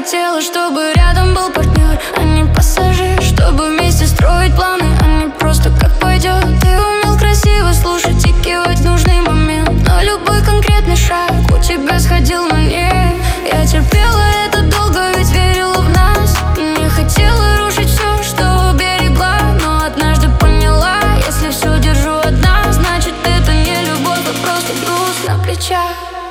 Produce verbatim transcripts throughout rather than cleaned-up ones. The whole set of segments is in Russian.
хотела, чтобы рядом был партнер, а не пассажир, чтобы вместе строить планы, а не просто как пойдет. Ты умел красиво слушать и кивать в нужный момент, но любой конкретный шаг у тебя сходил на нет. Я терпела это долго, ведь верила в нас, и не хотела рушить все, что берегла. Но однажды поняла, если все держу одна, значит это не любовь, а просто груз на плечах.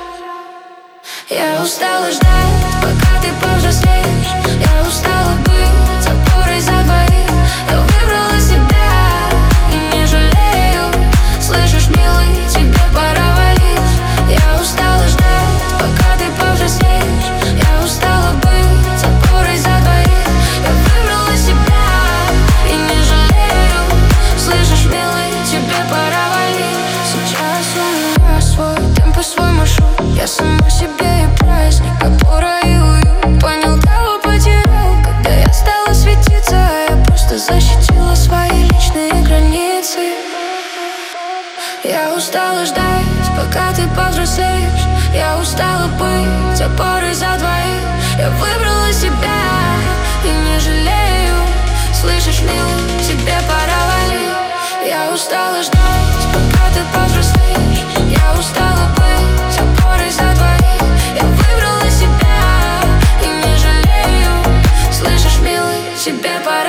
Я устала ждать, пока ты повзрослеешь. Я устала быть опорой за двоих. Я выбрала себя и не жалею. Слышишь, милый, тебе пора валить. Я устала ждать, пока ты повзрослеешь. Я устала быть опорой за двоих. Я выбрала себя и не жалею. Слышишь, милый, тебе пора валить. Сейчас я свой темп и свой маршрут. Я сама себе и праздник, опора и уют. Понял, кого потерял, когда я стала светиться. Я просто защитила свои личные границы. Я устала ждать, пока ты повзрослеешь. Я устала быть опорой за двоих. Я выбрала себя и не жалею. Слышишь, милый, тебе пора валить. Я устала ждать, пока ты повзрослеешь. Я устала быть опорой за двоих. Я выбрала себя и не жалею. Слышишь, милый, тебе пора.